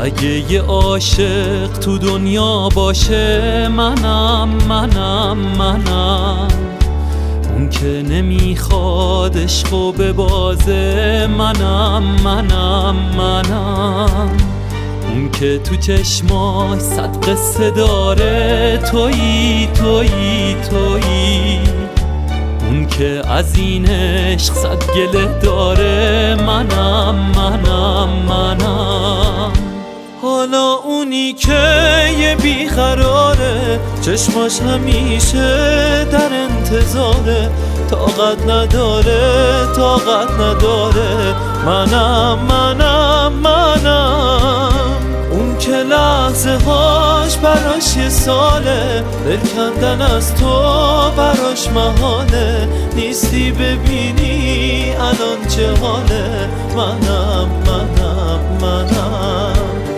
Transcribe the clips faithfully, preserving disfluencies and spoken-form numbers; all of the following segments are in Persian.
اگه یه عاشق تو دنیا باشه منم منم منم اون که نمیخواد عشقو ببازه منم منم منم اون که تو چشماش صد قصه داره تویی تویی تویی اون که از این عشق صد گله داره منم منم منم حالا اونی که یه بیقراره چشماش همیشه در انتظاره طاقت نداره طاقت نداره منم منم منم اون که لحظه هاش براش یه ساله دل کندن از تو براش محاله نیستی ببینی الان چه حاله منم منم منم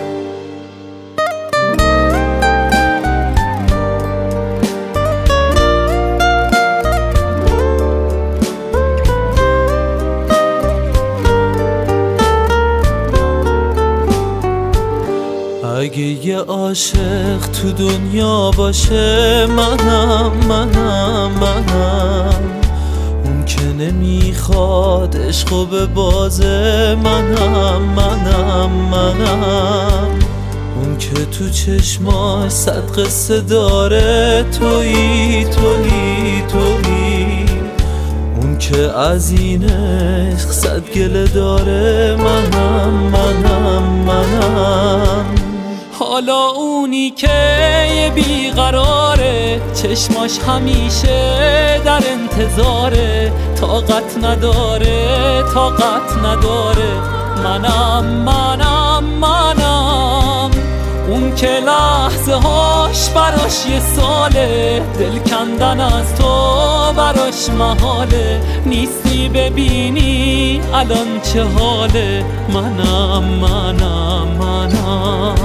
اگه یه عاشق تو دنیا باشه منم منم منم اون که نمیخواد عشقو ببازه منم منم منم اون که تو چشماش صد قصه داره تویی تویی تویی اون که از این عشق صد گله داره منم منم منم حالا اونی که یه بیقراره چشماش همیشه در انتظاره طاقت نداره طاقت نداره منم منم منم اون که لحظه هاش براش یه ساله دل کندن از تو براش محاله نیستی ببینی الان چه حاله منم منم منم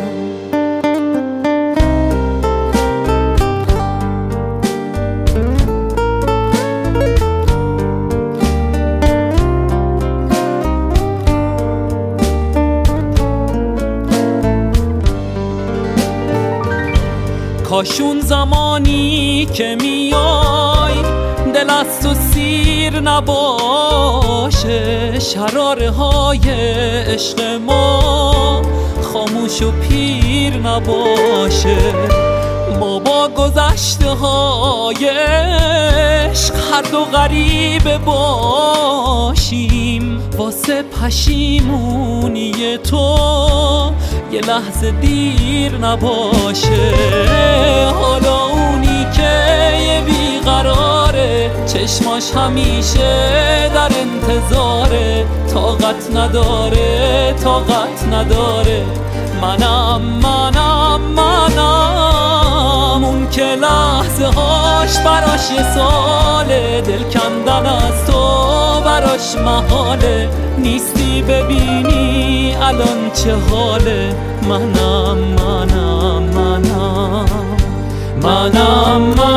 کاشون زمانی که میای دل از تو سیر نباشه شراره های عشق ما خاموش و پیر نباشه ما با گذشته های عشق هر دو غریبه باشیم واسه پشیمونی تو یه لحظه دیر نباشه حالا اونی که یه بیقراره چشماش همیشه در انتظاره طاقت نداره طاقت نداره منم منم منم اون که لحظه هاش براش یه ساله دل کندن از تو براش محاله نیستی ببینی الان چه حاله منم منم منم منم منم